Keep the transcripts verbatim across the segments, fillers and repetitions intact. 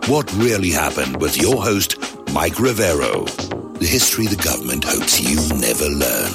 What Really Happened with your host, Mike Rivero. The history the government hopes you never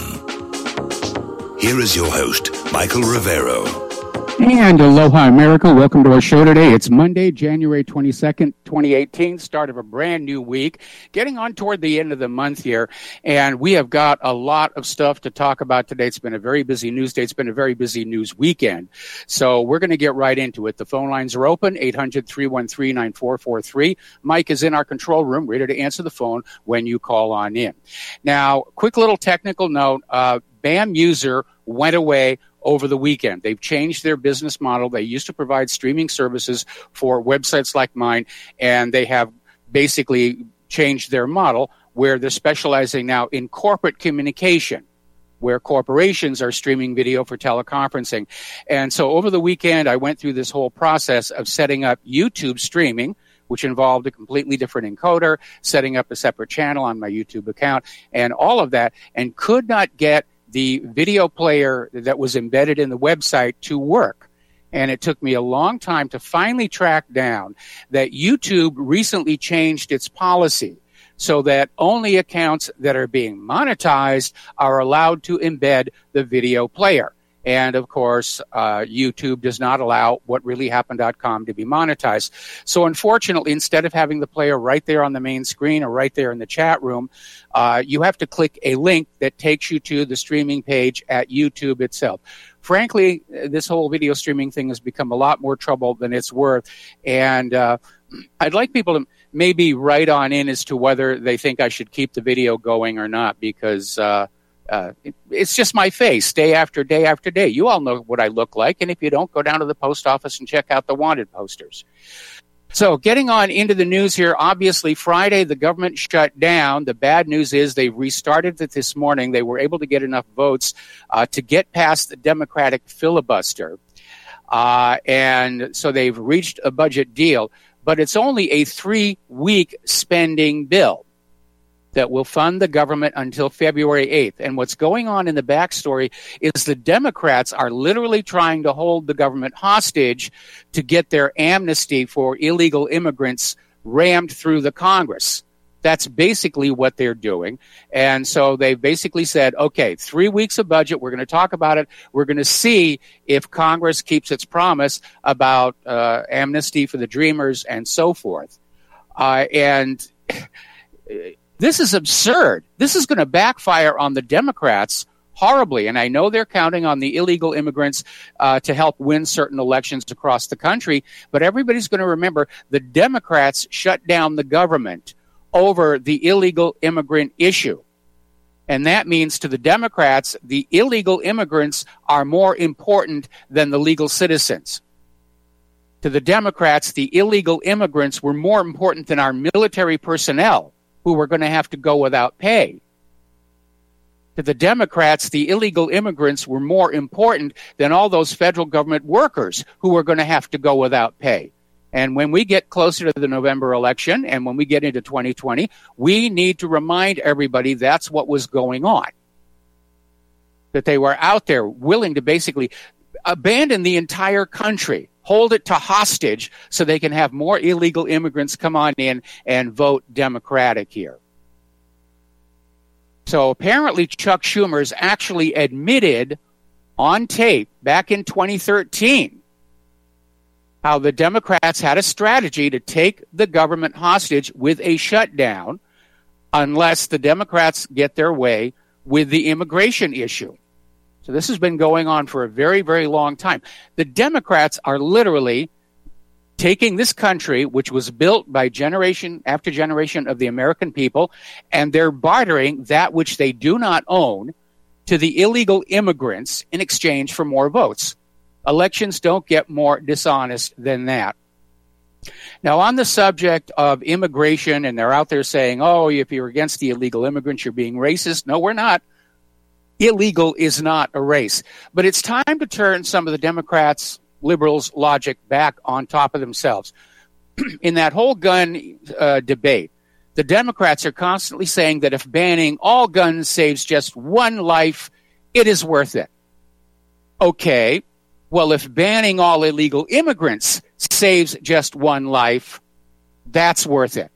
learn. Here is your host, Michael Rivero. And aloha, America. Welcome to our show today. It's Monday, January twenty-second, twenty eighteen, start of a brand new week, getting on toward the end of the month here. And we have got a lot of stuff to talk about today. It's been a very busy news day. It's been a very busy news weekend. So we're going to get right into it. The phone lines are open, eight hundred, three one three, nine four four three. Mike is in our control room, ready to answer the phone when you call on in. Now, quick little technical note, uh, BAM user went away over the weekend. They've changed their business model. They used to provide streaming services for websites like mine, and they have basically changed their model where they're specializing now in corporate communication, where corporations are streaming video for teleconferencing. And so over the weekend, I went through this whole process of setting up YouTube streaming, which involved a completely different encoder, setting up a separate channel on my YouTube account, and all of that, and could not get the video player that was embedded in the website to work. And it took me a long time to finally track down that YouTube recently changed its policy so that only accounts that are being monetized are allowed to embed the video player. And, of course, uh, YouTube does not allow what really happened dot com to be monetized. So, unfortunately, instead of having the player right there on the main screen or right there in the chat room, uh, you have to click a link that takes you to the streaming page at YouTube itself. Frankly, this whole video streaming thing has become a lot more trouble than it's worth. And uh, I'd like people to maybe write on in as to whether they think I should keep the video going or not, because uh, Uh, it, it's just my face day after day after day. You all know what I look like, and if you don't, go down to the post office and check out the wanted posters. So getting on into the news here, obviously Friday the government shut down. The bad news is they restarted it this morning. They were able to get enough votes uh, to get past the Democratic filibuster. Uh, and so they've reached a budget deal, but it's only a three-week spending bill that will fund the government until February eighth. And what's going on in the backstory is the Democrats are literally trying to hold the government hostage to get their amnesty for illegal immigrants rammed through the Congress. That's basically what they're doing. And so they've basically said, okay, three weeks of budget, we're going to talk about it. We're going to see if Congress keeps its promise about uh, amnesty for the Dreamers and so forth. Uh, and... This is absurd. This is going to backfire on the Democrats horribly. And I know they're counting on the illegal immigrants uh, to help win certain elections across the country. But everybody's going to remember the Democrats shut down the government over the illegal immigrant issue. And that means to the Democrats, the illegal immigrants are more important than the legal citizens. To the Democrats, the illegal immigrants were more important than our military personnel, who were going to have to go without pay. To the Democrats, the illegal immigrants were more important than all those federal government workers who were going to have to go without pay. And when we get closer to the November election and when we get into twenty twenty, we need to remind everybody that's what was going on. That they were out there willing to basically abandon the entire country, hold it to hostage so they can have more illegal immigrants come on in and vote Democratic here. So apparently Chuck Schumer's actually admitted on tape back in twenty thirteen how the Democrats had a strategy to take the government hostage with a shutdown unless the Democrats get their way with the immigration issue. So this has been going on for a very, very long time. The Democrats are literally taking this country, which was built by generation after generation of the American people, and they're bartering that which they do not own to the illegal immigrants in exchange for more votes. Elections don't get more dishonest than that. Now, on the subject of immigration, and they're out there saying, oh, if you're against the illegal immigrants, you're being racist. No, we're not. Illegal is not a race. But it's time to turn some of the Democrats, liberals' logic back on top of themselves. In that whole gun uh, debate, the Democrats are constantly saying that if banning all guns saves just one life, it is worth it. Okay, well, if banning all illegal immigrants saves just one life, That's worth it.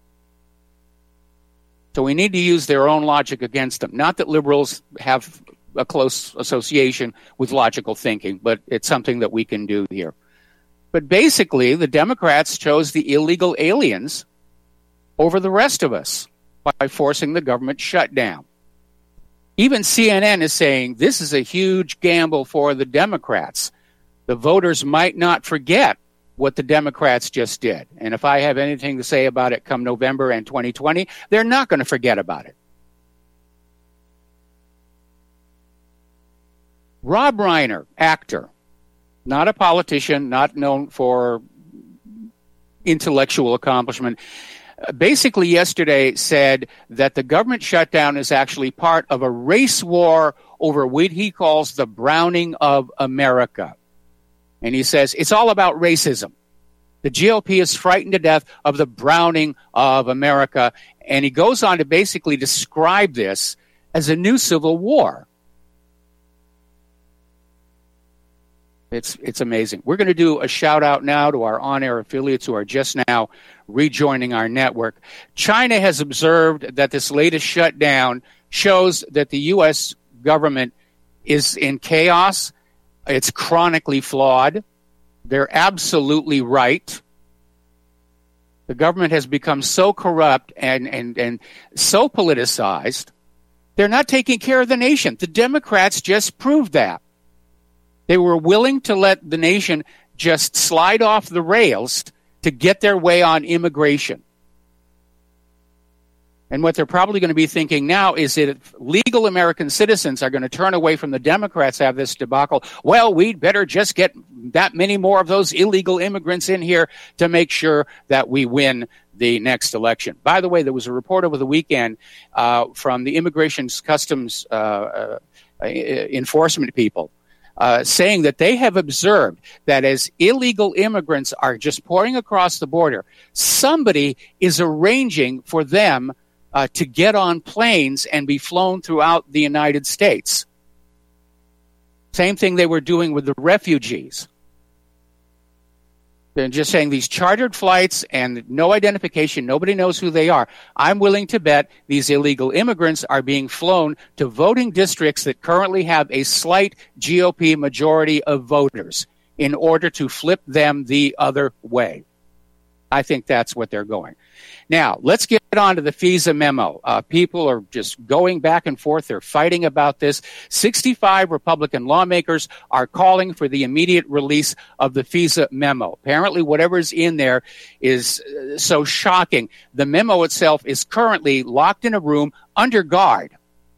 So we need to use their own logic against them. Not that liberals have a close association with logical thinking, but it's something that we can do here. But basically, the Democrats chose the illegal aliens over the rest of us by forcing the government shutdown. Even C N N is saying this is a huge gamble for the Democrats. The voters might not forget what the Democrats just did. And if I have anything to say about it come November and twenty twenty, they're not going to forget about it. Rob Reiner, actor, not a politician, not known for intellectual accomplishment, basically yesterday said that the government shutdown is actually part of a race war over what he calls the browning of America. And he says it's all about racism. The G O P is frightened to death of the browning of America. And he goes on to basically describe this as a new civil war. It's it's amazing. We're going to do a shout out now to our on-air affiliates who are just now rejoining our network. China has observed that this latest shutdown shows that the U S government is in chaos. It's chronically flawed. They're absolutely right. The government has become so corrupt and, and, and so politicized, they're not taking care of the nation. The Democrats just proved that. They were willing to let the nation just slide off the rails to get their way on immigration. And what they're probably going to be thinking now is that if legal American citizens are going to turn away from the Democrats have this debacle, well, we'd better just get that many more of those illegal immigrants in here to make sure that we win the next election. By the way, there was a report over the weekend uh, from the Immigration Customs uh, uh, enforcement people Uh, saying that they have observed that as illegal immigrants are just pouring across the border, somebody is arranging for them uh, to get on planes and be flown throughout the United States. Same thing they were doing with the refugees. They're just saying these chartered flights and no identification, nobody knows who they are. I'm willing to bet these illegal immigrants are being flown to voting districts that currently have a slight G O P majority of voters in order to flip them the other way. I think that's what they're going. Now, let's get on to the FISA memo. Uh, people are just going back and forth. They're fighting about this. sixty-five Republican lawmakers are calling for the immediate release of the FISA memo. Apparently, whatever's in there is uh, so shocking. The memo itself is currently locked in a room under guard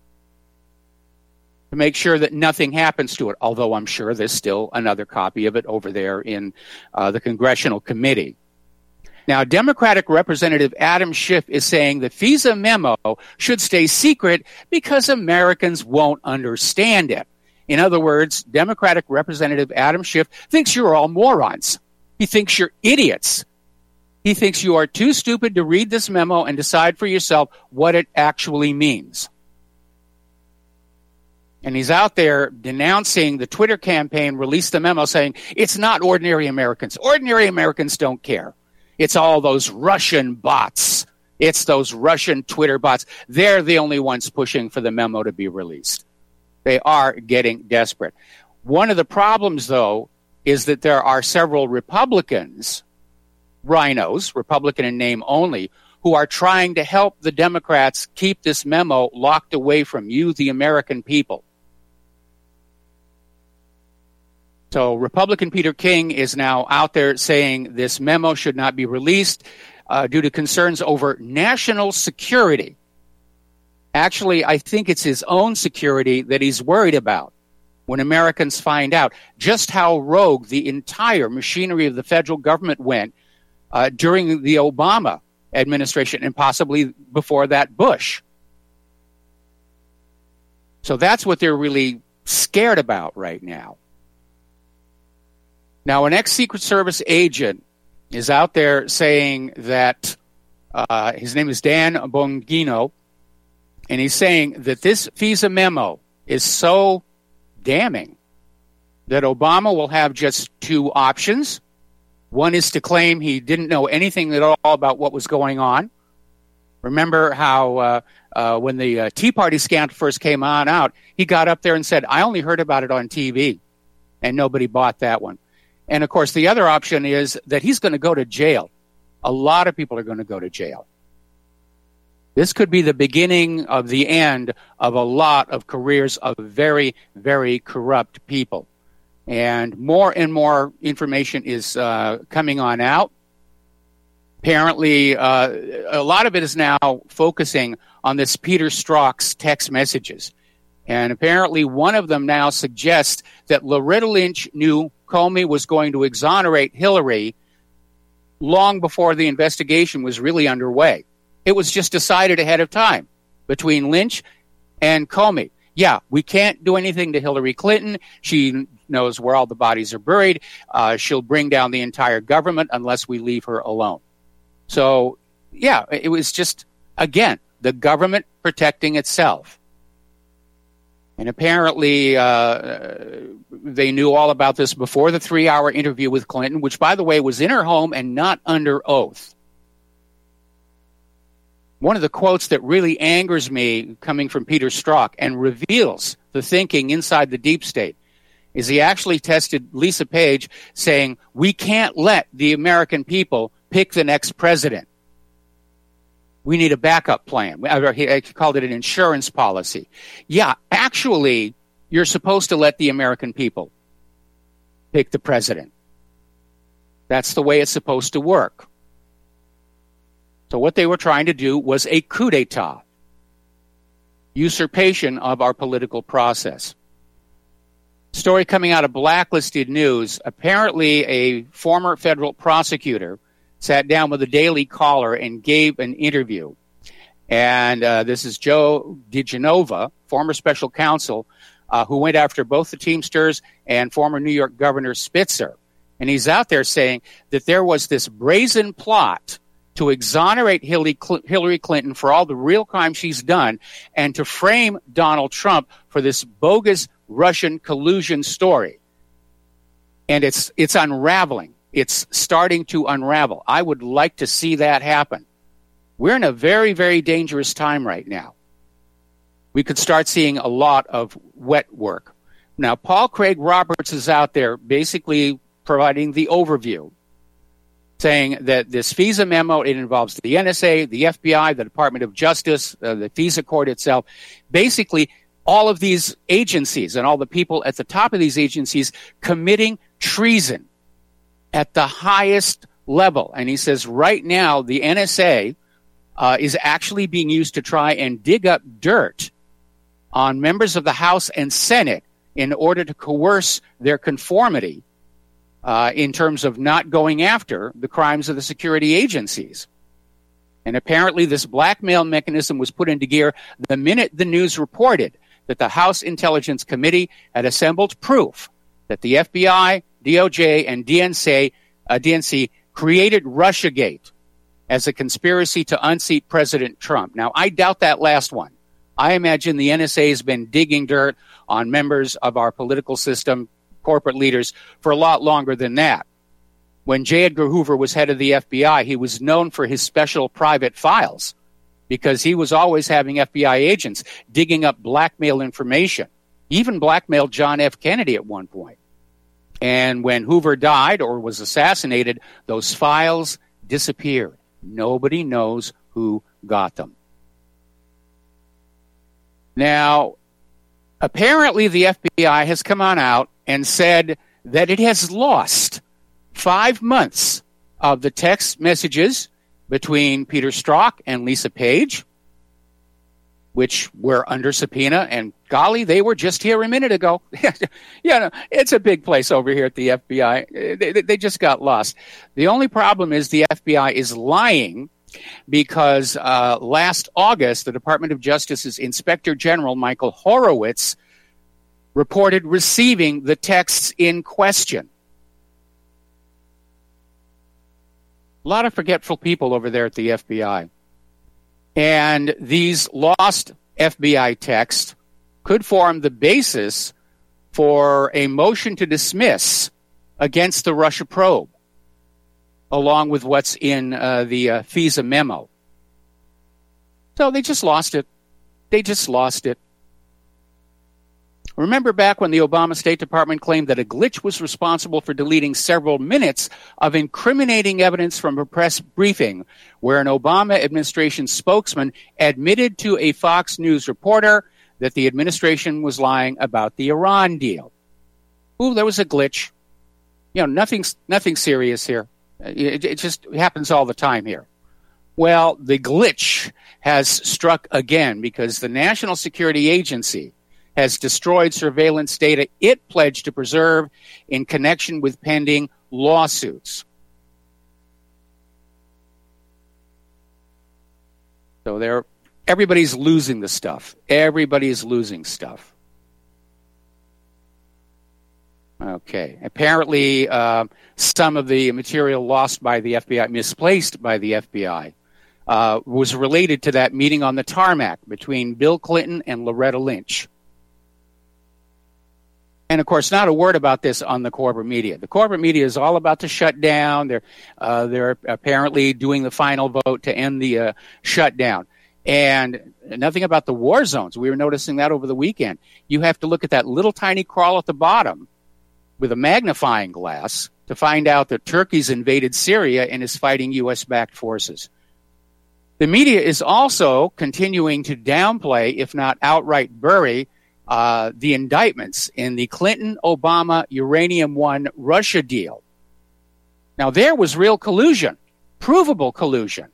to make sure that nothing happens to it, although I'm sure there's still another copy of it over there in uh, the Congressional Committee. Now, Democratic Representative Adam Schiff is saying the FISA memo should stay secret because Americans won't understand it. In other words, Democratic Representative Adam Schiff thinks you're all morons. He thinks you're idiots. He thinks you are too stupid to read this memo and decide for yourself what it actually means. And he's out there denouncing the Twitter campaign, released the memo saying it's not ordinary Americans. Ordinary Americans don't care. It's all those Russian bots. It's those Russian Twitter bots. They're the only ones pushing for the memo to be released. They are getting desperate. One of the problems, though, is that there are several Republicans, rhinos, Republican in name only, who are trying to help the Democrats keep this memo locked away from you, the American people. So Republican Peter King is now out there saying this memo should not be released uh, due to concerns over national security. Actually, I think it's his own security that he's worried about when Americans find out just how rogue the entire machinery of the federal government went uh, during the Obama administration and possibly before that Bush. So that's what they're really scared about right now. Now, an ex-Secret Service agent is out there saying that uh, his name is Dan Bongino, and he's saying that this FISA memo is so damning that Obama will have just two options. One is to claim he didn't know anything at all about what was going on. Remember how uh, uh, when the uh, Tea Party scandal first came on out, he got up there and said, I only heard about it on T V, and nobody bought that one. And, of course, the other option is that he's going to go to jail. A lot of people are going to go to jail. This could be the beginning of the end of a lot of careers of very, very corrupt people. And more and more information is uh, coming on out. Apparently, uh, a lot of it is now focusing on this Peter Strzok's text messages. And apparently one of them now suggests that Loretta Lynch knew Comey was going to exonerate Hillary long before the investigation was really underway. It was just decided ahead of time between Lynch and Comey. Yeah, we can't do anything to Hillary Clinton. She knows where all the bodies are buried. Uh, she'll bring down the entire government unless we leave her alone. So, yeah, it was just, again, the government protecting itself. And apparently uh, they knew all about this before the three-hour interview with Clinton, which, by the way, was in her home and not under oath. One of the quotes that really angers me coming from Peter Strzok and reveals the thinking inside the deep state is he actually tested Lisa Page saying, we can't let the American people pick the next president. We need a backup plan. He called it an insurance policy. Yeah, actually, you're supposed to let the American people pick the president. That's the way it's supposed to work. So what they were trying to do was a coup d'etat, usurpation of our political process. Story coming out of Blacklisted News. Apparently, a former federal prosecutor sat down with the Daily Caller and gave an interview. And uh, this is Joe DiGenova, former special counsel, uh, who went after both the Teamsters and former New York Governor Spitzer. And he's out there saying that there was this brazen plot to exonerate Hillary Clinton for all the real crimes she's done and to frame Donald Trump for this bogus Russian collusion story. And it's it's unraveling. It's starting to unravel. I would like to see that happen. We're in a very, very dangerous time right now. We could start seeing a lot of wet work. Now, Paul Craig Roberts is out there basically providing the overview, saying that this FISA memo, it involves the N S A, the F B I, the Department of Justice, uh, the FISA court itself, basically all of these agencies and all the people at the top of these agencies committing treason at the highest level. And he says right now the N S A uh, is actually being used to try and dig up dirt on members of the House and Senate in order to coerce their conformity uh, in terms of not going after the crimes of the security agencies. And apparently this blackmail mechanism was put into gear the minute the news reported that the House Intelligence Committee had assembled proof that the F B I, D O J, and D N C, uh, D N C created Russiagate as a conspiracy to unseat President Trump. Now, I doubt that last one. I imagine the N S A has been digging dirt on members of our political system, corporate leaders, for a lot longer than that. When J. Edgar Hoover was head of the F B I, he was known for his special private files because he was always having F B I agents digging up blackmail information. He even blackmailed John F. Kennedy at one point. And when Hoover died or was assassinated, those files disappeared. Nobody knows who got them. Now, apparently the F B I has come on out and said that it has lost five months of the text messages between Peter Strzok and Lisa Page, which were under subpoena, and golly, they were just here a minute ago. Yeah, no, it's a big place over here at the F B I. They, they just got lost. The only problem is the F B I is lying because uh, last August, the Department of Justice's Inspector General, Michael Horowitz, reported receiving the texts in question. A lot of forgetful people over there at the F B I. And these lost F B I texts could form the basis for a motion to dismiss against the Russia probe. along with what's in uh, the uh, FISA memo. So they just lost it. They just lost it. Remember back when the Obama State Department claimed that a glitch was responsible for deleting several minutes of incriminating evidence from a press briefing where an Obama administration spokesman admitted to a Fox News reporter that the administration was lying about the Iran deal. Ooh, there was a glitch. You know, nothing, nothing serious here. It, it just happens all the time here. Well, the glitch has struck again because the National Security Agency has destroyed surveillance data it pledged to preserve in connection with pending lawsuits. So they're, everybody's losing the stuff. Everybody's losing stuff. Okay. Apparently, uh, some of the material lost by the F B I, misplaced by the F B I, uh, was related to that meeting on the tarmac between Bill Clinton and Loretta Lynch. And, of course, not a word about this on the corporate media. The corporate media is all about to shut down. They're, uh, they're apparently doing the final vote to end the uh, shutdown. And nothing about the war zones. We were noticing that over the weekend. You have to look at that little tiny crawl at the bottom with a magnifying glass to find out that Turkey's invaded Syria and is fighting U S-backed forces. The media is also continuing to downplay, if not outright bury, Uh, the indictments in the Clinton-Obama Uranium One Russia deal. Now, there was real collusion, provable collusion.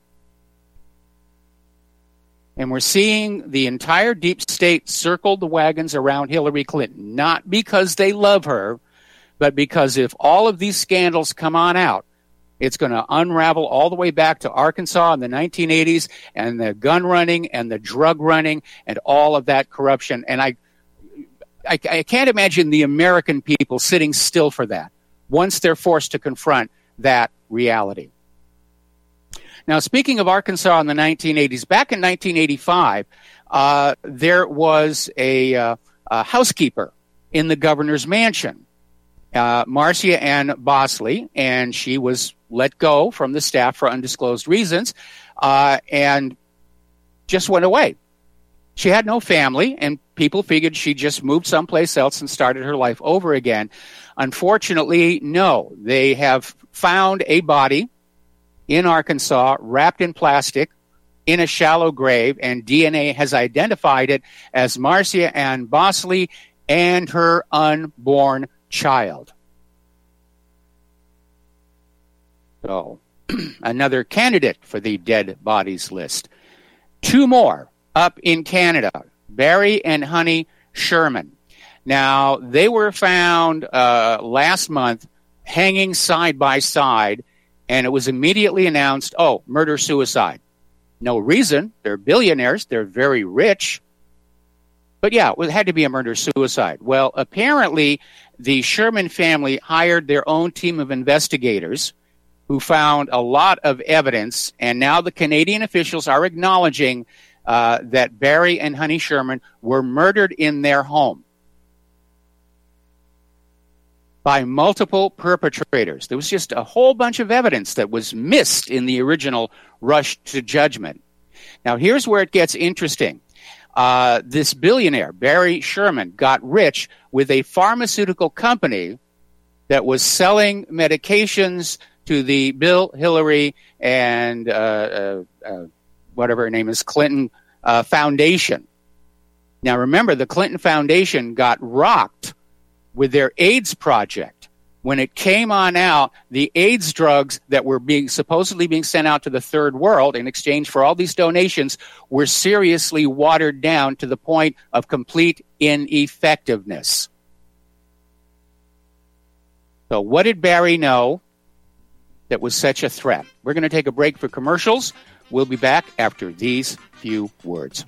And we're seeing the entire deep state circle the wagons around Hillary Clinton, not because they love her, but because if all of these scandals come on out, it's going to unravel all the way back to Arkansas in the nineteen eighties and the gun running and the drug running and all of that corruption. And I I, I can't imagine the American people sitting still for that once they're forced to confront that reality. Now, speaking of Arkansas in the nineteen eighties, back in nineteen eighty-five, uh, there was a, uh, a housekeeper in the governor's mansion, uh, Marcia Ann Bosley, and she was let go from the staff for undisclosed reasons uh, and just went away. She had no family, and people figured she just moved someplace else and started her life over again. Unfortunately, no. They have found a body in Arkansas wrapped in plastic in a shallow grave, and D N A has identified it as Marcia Ann Bosley and her unborn child. So, another candidate for the dead bodies list. Two more up in Canada, Barry and Honey Sherman. Now, they were found uh, last month hanging side by side, and it was immediately announced, oh, murder-suicide. No reason. They're billionaires. They're very rich. But yeah, it had to be a murder-suicide. Well, apparently, the Sherman family hired their own team of investigators who found a lot of evidence, and now the Canadian officials are acknowledging Uh, that Barry and Honey Sherman were murdered in their home by multiple perpetrators. There was just a whole bunch of evidence that was missed in the original rush to judgment. Now, here's where it gets interesting. Uh, this billionaire, Barry Sherman, got rich with a pharmaceutical company that was selling medications to the Bill, Hillary, and uh, uh, uh whatever her name is, Clinton uh, Foundation. Now, remember, the Clinton Foundation got rocked with their AIDS project. When it came on out, the AIDS drugs that were being supposedly being sent out to the third world in exchange for all these donations were seriously watered down to the point of complete ineffectiveness. So what did Barry know that was such a threat? We're going to take a break for commercials. We'll be back after these few words.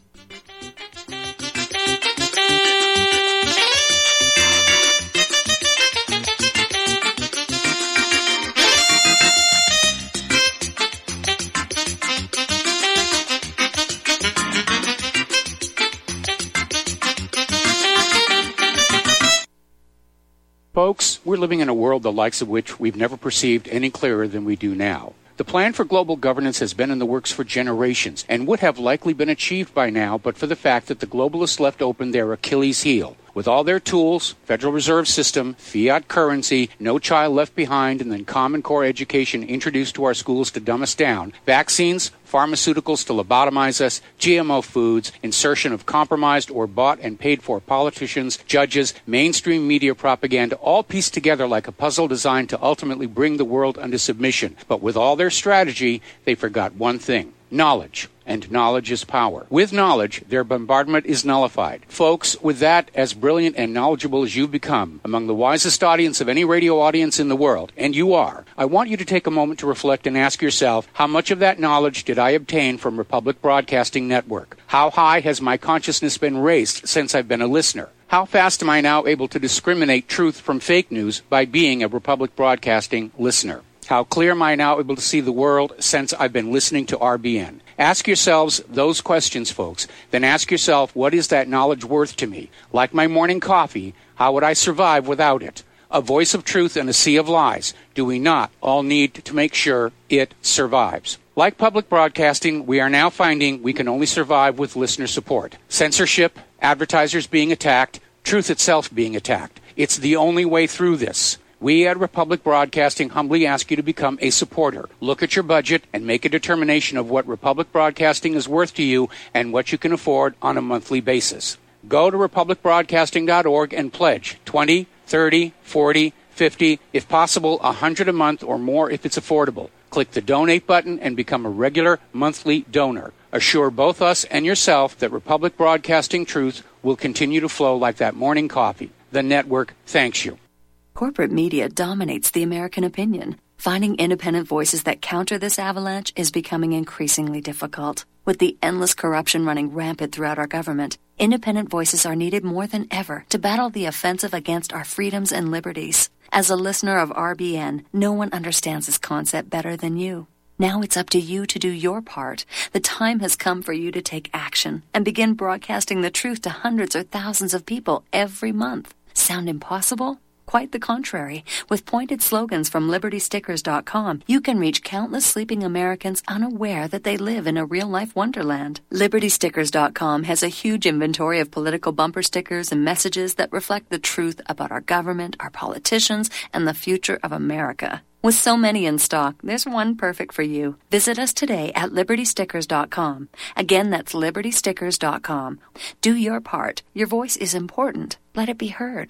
Folks, we're living in a world the likes of which we've never perceived any clearer than we do now. The plan for global governance has been in the works for generations and would have likely been achieved by now but for the fact that the globalists left open their Achilles heel. With all their tools, Federal Reserve System, fiat currency, no child left behind, and then Common Core education introduced to our schools to dumb us down, vaccines, pharmaceuticals to lobotomize us, G M O foods, insertion of compromised or bought and paid for politicians, judges, mainstream media propaganda, all pieced together like a puzzle designed to ultimately bring the world under submission. But with all their strategy, they forgot one thing: knowledge. And knowledge is power. With knowledge, their bombardment is nullified. Folks, with that, as brilliant and knowledgeable as you've become, among the wisest audience of any radio audience in the world, and you are, I want you to take a moment to reflect and ask yourself, how much of that knowledge did I obtain from Republic Broadcasting Network? How high has my consciousness been raised since I've been a listener? How fast am I now able to discriminate truth from fake news by being a Republic Broadcasting listener? How clear am I now able to see the world since I've been listening to R B N? Ask yourselves those questions, folks. Then ask yourself, what is that knowledge worth to me? Like my morning coffee, how would I survive without it? A voice of truth in a sea of lies. Do we not all need to make sure it survives? Like public broadcasting, we are now finding we can only survive with listener support. Censorship, advertisers being attacked, truth itself being attacked. It's the only way through this. We at Republic Broadcasting humbly ask you to become a supporter. Look at your budget and make a determination of what Republic Broadcasting is worth to you and what you can afford on a monthly basis. Go to republic broadcasting dot org and pledge twenty, thirty, forty, fifty, if possible, one hundred a month or more if it's affordable. Click the donate button and become a regular monthly donor. Assure both us and yourself that Republic Broadcasting truth will continue to flow like that morning coffee. The network thanks you. Corporate media dominates the American opinion. Finding independent voices that counter this avalanche is becoming increasingly difficult. With the endless corruption running rampant throughout our government, independent voices are needed more than ever to battle the offensive against our freedoms and liberties. As a listener of R B N, no one understands this concept better than you. Now it's up to you to do your part. The time has come for you to take action and begin broadcasting the truth to hundreds or thousands of people every month. Sound impossible? Quite the contrary. With pointed slogans from liberty stickers dot com, you can reach countless sleeping Americans unaware that they live in a real-life wonderland. liberty stickers dot com has a huge inventory of political bumper stickers and messages that reflect the truth about our government, our politicians, and the future of America. With so many in stock, there's one perfect for you. Visit us today at liberty stickers dot com. Again, that's liberty stickers dot com. Do your part. Your voice is important. Let it be heard.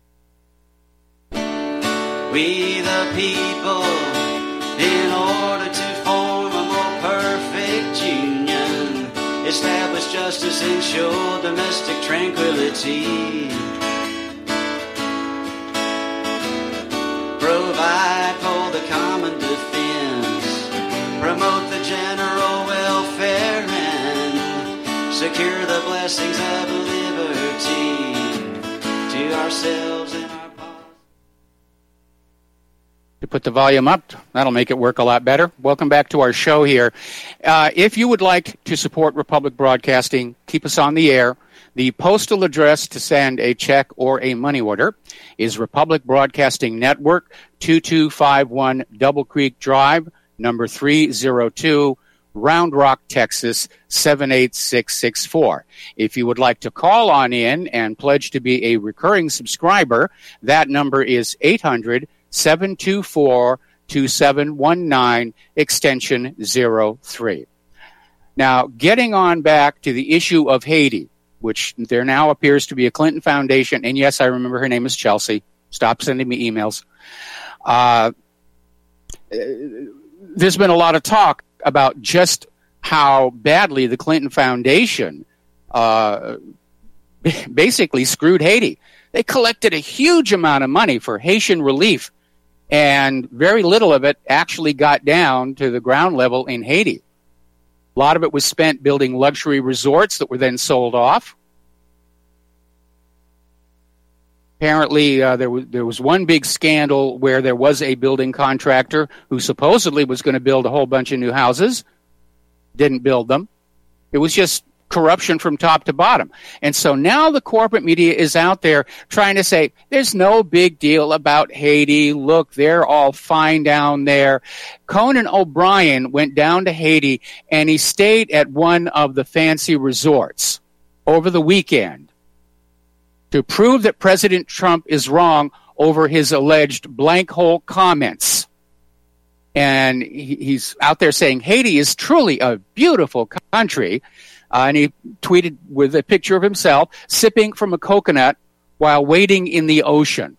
We the people, in order to form a more perfect union, establish justice, ensure domestic tranquility, provide for the common defense, promote the general welfare, and secure the blessings of liberty to ourselves and our To put the volume up, that'll make it work a lot better. Welcome back to our show here. Uh, if you would like to support Republic Broadcasting, keep us on the air. The postal address to send a check or a money order is Republic Broadcasting Network, two two five one Double Creek Drive, number three oh two, Round Rock, Texas, seven eight six six four. If you would like to call on in and pledge to be a recurring subscriber, that number is eight hundred, seven two four, two seven one nine, extension zero three. Now, getting on back to the issue of Haiti, which there now appears to be a Clinton Foundation, and yes, I remember her name is Chelsea. Stop sending me emails. Uh, there's been a lot of talk about just how badly the Clinton Foundation uh, basically screwed Haiti. They collected a huge amount of money for Haitian relief, and very little of it actually got down to the ground level in Haiti. A lot of it was spent building luxury resorts that were then sold off. Apparently, uh, there was there was one big scandal where there was a building contractor who supposedly was going to build a whole bunch of new houses, didn't build them. It was just corruption from top to bottom. And so now the corporate media is out there trying to say, there's no big deal about Haiti. Look, they're all fine down there. Conan O'Brien went down to Haiti, and he stayed at one of the fancy resorts over the weekend to prove that President Trump is wrong over his alleged blank hole comments. And he, he's out there saying Haiti is truly a beautiful country. Uh, and he tweeted with a picture of himself sipping from a coconut while wading in the ocean.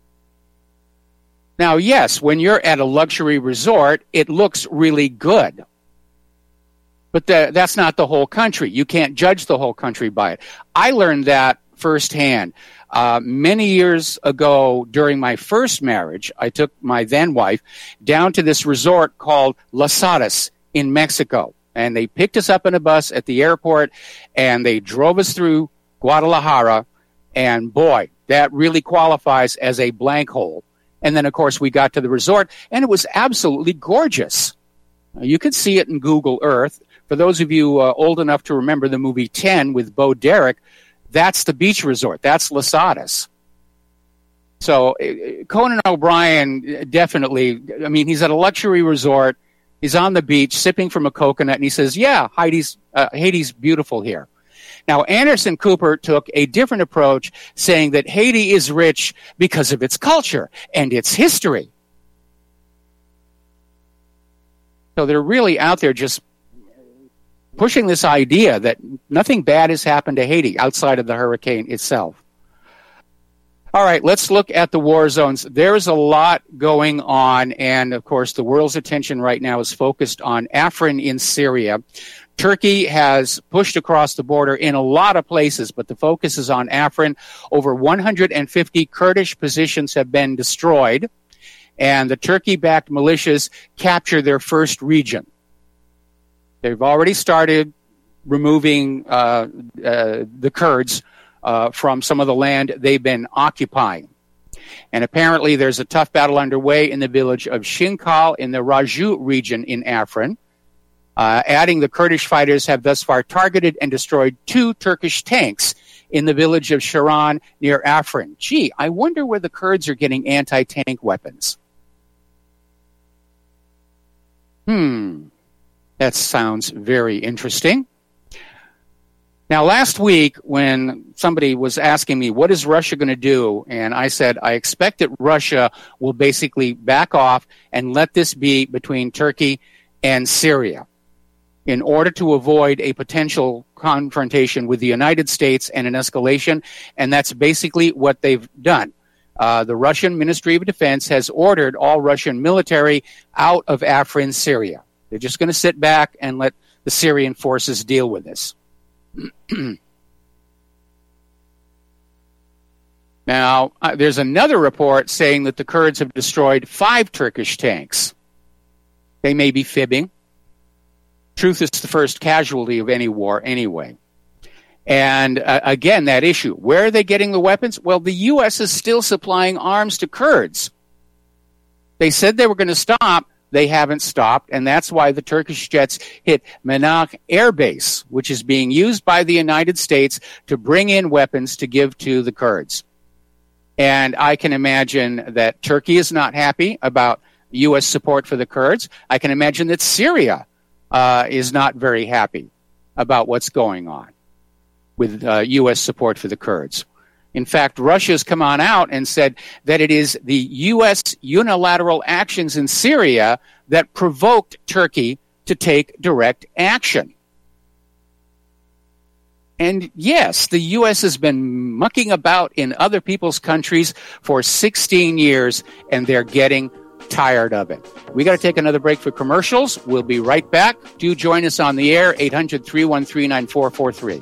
Now, yes, when you're at a luxury resort, it looks really good. But the, that's not the whole country. You can't judge the whole country by it. I learned that firsthand. Uh, many years ago, during my first marriage, I took my then wife down to this resort called Las Hadas in Mexico. And they picked us up in a bus at the airport, and they drove us through Guadalajara. And boy, that really qualifies as a blank hole. And then, of course, we got to the resort, and it was absolutely gorgeous. You could see it in Google Earth. For those of you uh, old enough to remember the movie ten with Bo Derek, that's the beach resort. That's Las Hadas. So uh, Conan O'Brien definitely, I mean, he's at a luxury resort. He's on the beach sipping from a coconut, and he says, yeah, Haiti's, uh, Haiti's beautiful here. Now, Anderson Cooper took a different approach, saying that Haiti is rich because of its culture and its history. So they're really out there just pushing this idea that nothing bad has happened to Haiti outside of the hurricane itself. All right, let's look at the war zones. There's a lot going on, and of course, the world's attention right now is focused on Afrin in Syria. Turkey has pushed across the border in a lot of places, but the focus is on Afrin. Over one hundred fifty Kurdish positions have been destroyed, and the Turkey-backed militias captured their first region. They've already started removing uh, uh, the Kurds Uh, from some of the land they've been occupying. And apparently there's a tough battle underway in the village of Shinkal in the Raju region in Afrin. Uh, adding, the Kurdish fighters have thus far targeted and destroyed two Turkish tanks in the village of Sharan near Afrin. Gee, I wonder where the Kurds are getting anti-tank weapons. Hmm, that sounds very interesting. Now, last week, when somebody was asking me, what is Russia going to do? And I said, I expect that Russia will basically back off and let this be between Turkey and Syria in order to avoid a potential confrontation with the United States and an escalation. And that's basically what they've done. Uh, the Russian Ministry of Defense has ordered all Russian military out of Afrin, Syria. They're just going to sit back and let the Syrian forces deal with this. Now, uh, there's another report saying that the Kurds have destroyed five Turkish tanks. They may be fibbing. Truth is the first casualty of any war anyway. And uh, again, that issue. Where are they getting the weapons? Well, the U S is still supplying arms to Kurds. They said they were going to stop. They haven't stopped, and that's why the Turkish jets hit Menak Air Base, which is being used by the United States to bring in weapons to give to the Kurds. And I can imagine that Turkey is not happy about U S support for the Kurds. I can imagine that Syria uh, is not very happy about what's going on with uh, U S support for the Kurds. In fact, Russia's come on out and said that it is the U S unilateral actions in Syria that provoked Turkey to take direct action. And yes, the U S has been mucking about in other people's countries for sixteen years, and they're getting tired of it. We got to take another break for commercials. We'll be right back. Do join us on the air, eight hundred, three one three, nine four four three.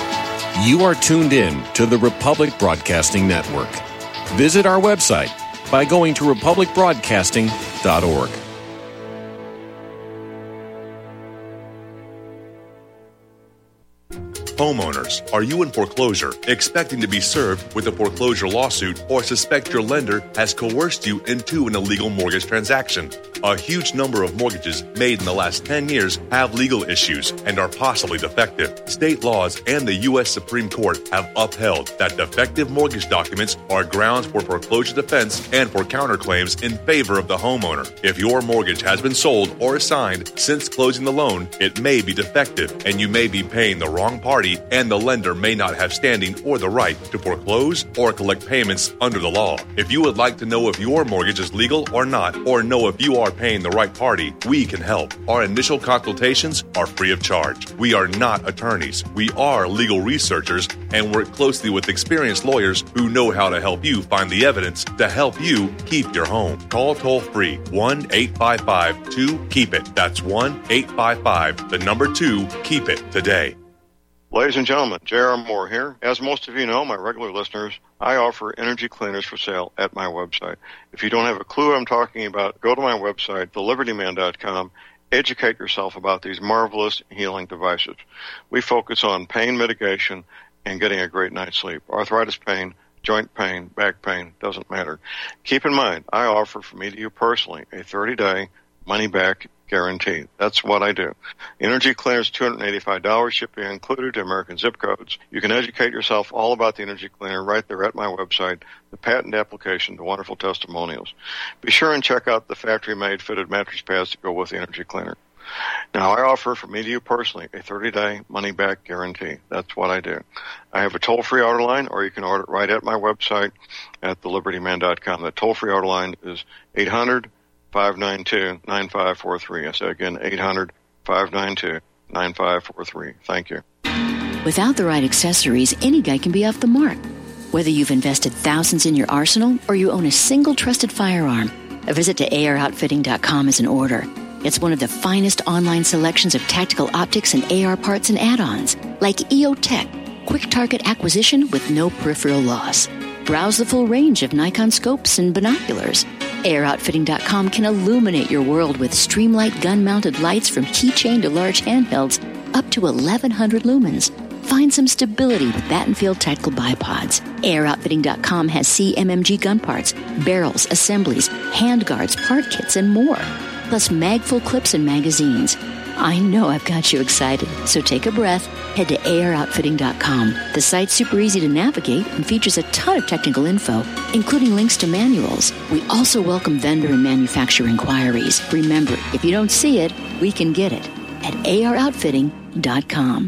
You are tuned in to the Republic Broadcasting Network. Visit our website, by going to republic broadcasting dot org. Homeowners, are you in foreclosure, expecting to be served with a foreclosure lawsuit, or suspect your lender has coerced you into an illegal mortgage transaction? A huge number of mortgages made in the last ten years have legal issues and are possibly defective. State laws and the U S Supreme Court have upheld that defective mortgage documents are grounds for foreclosure defense and for counterclaims in favor of the homeowner. If your mortgage has been sold or assigned since closing the loan, it may be defective and you may be paying the wrong party, and the lender may not have standing or the right to foreclose or collect payments under the law. If you would like to know if your mortgage is legal or not, or know if you are paying the right party, we can help. Our initial consultations are free of charge. We are not attorneys. We are legal researchers and work closely with experienced lawyers who know how to help you find the evidence to help you keep your home. Call toll-free one eight five five two keep it. That's one eight five five, the number two, keep it today. Ladies and gentlemen, J R. Moore here. As most of you know, my regular listeners, I offer energy cleaners for sale at my website. If you don't have a clue what I'm talking about, go to my website, the liberty man dot com. Educate yourself about these marvelous healing devices. We focus on pain mitigation and getting a great night's sleep. Arthritis pain, joint pain, back pain, doesn't matter. Keep in mind, I offer from me to you personally a thirty-day money-back guarantee. That's what I do. Energy Cleaner is two hundred eighty-five dollars, shipping included to American zip codes. You can educate yourself all about the Energy Cleaner right there at my website, the patent application, the wonderful testimonials. Be sure and check out the factory-made fitted mattress pads to go with the Energy Cleaner. Now, I offer from me to you personally a thirty-day money-back guarantee. That's what I do. I have a toll-free order line, or you can order it right at my website at the liberty man dot com. The toll-free order line is eight hundred, five nine two, nine five four three. I say again, eight hundred, five nine two, nine five four three. Thank you. Without the right accessories, any guy can be off the mark. Whether you've invested thousands in your arsenal or you own a single trusted firearm, a visit to A R outfitting dot com is in order. It's one of the finest online selections of tactical optics and A R parts and add-ons, like E O Tech, quick target acquisition with no peripheral loss. Browse the full range of Nikon scopes and binoculars. A R outfitting dot com can illuminate your world with Streamlight gun-mounted lights from keychain to large handhelds up to eleven hundred lumens. Find some stability with Battenfield Tactical Bipods. A R outfitting dot com has C M M G gun parts, barrels, assemblies, handguards, part kits, and more. Plus mag-full clips and magazines. I know I've got you excited, so take a breath. Head to A R outfitting dot com. The site's super easy to navigate and features a ton of technical info, including links to manuals. We also welcome vendor and manufacturer inquiries. Remember, if you don't see it, we can get it at A R outfitting dot com.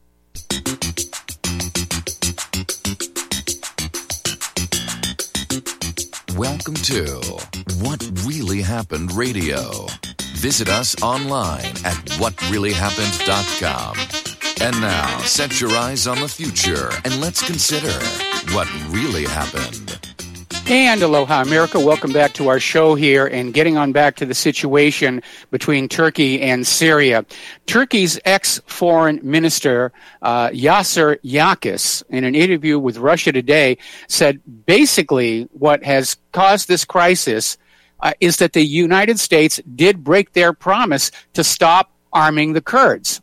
Welcome to What Really Happened Radio. Visit us online at what really happened dot com. And now, set your eyes on the future and let's consider what really happened. And aloha, America. Welcome back to our show here and getting on back to the situation between Turkey and Syria. Turkey's ex-foreign minister, uh, Yasir Yakis, in an interview with Russia Today, said basically what has caused this crisis uh, is that the United States did break their promise to stop arming the Kurds.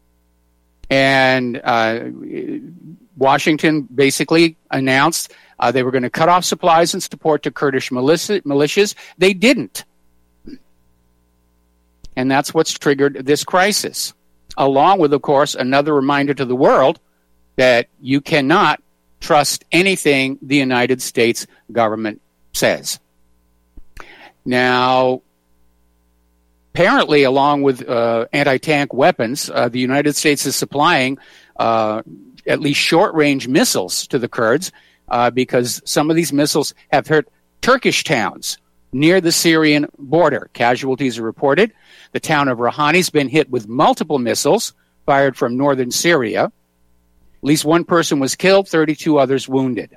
And uh, Washington basically announced Uh, they were going to cut off supplies and support to Kurdish militia, militias. They didn't. And that's what's triggered this crisis. Along with, of course, another reminder to the world that you cannot trust anything the United States government says. Now, apparently, along with uh, anti-tank weapons, uh, the United States is supplying uh, at least short-range missiles to the Kurds, Uh, because some of these missiles have hit Turkish towns near the Syrian border. Casualties are reported. The town of Rouhani has been hit with multiple missiles fired from northern Syria. At least one person was killed, thirty-two others wounded.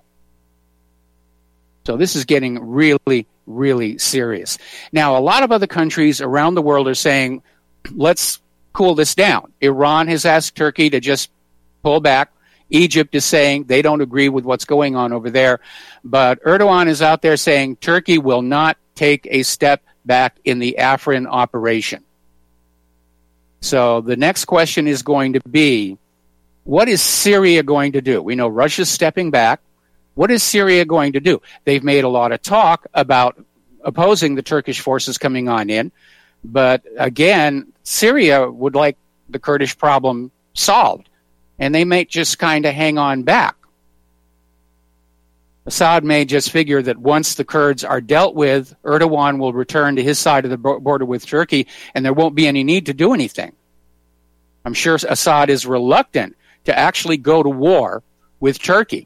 So this is getting really, really serious. Now, a lot of other countries around the world are saying, let's cool this down. Iran has asked Turkey to just pull back Egypt is saying they don't agree with what's going on over there. But Erdogan is out there saying Turkey will not take a step back in the Afrin operation. So the next question is going to be, what is Syria going to do? We know Russia's stepping back. What is Syria going to do? They've made a lot of talk about opposing the Turkish forces coming on in. But again, Syria would like the Kurdish problem solved, and they may just kind of hang on back. Assad may just figure that once the Kurds are dealt with, Erdogan will return to his side of the border with Turkey, and there won't be any need to do anything. I'm sure Assad is reluctant to actually go to war with Turkey.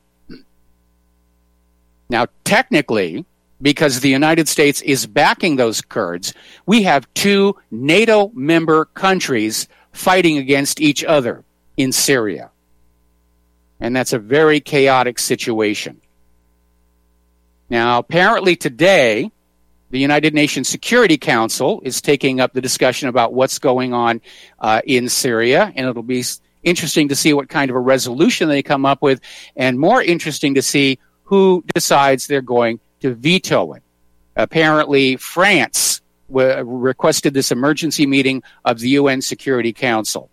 Now, technically, because the United States is backing those Kurds, we have two NATO member countries fighting against each other in Syria. And that's a very chaotic situation. Now, apparently today, the United Nations Security Council is taking up the discussion about what's going on uh, in Syria, and it'll be interesting to see what kind of a resolution they come up with, and more interesting to see who decides they're going to veto it. Apparently, France w- requested this emergency meeting of the U N Security Council.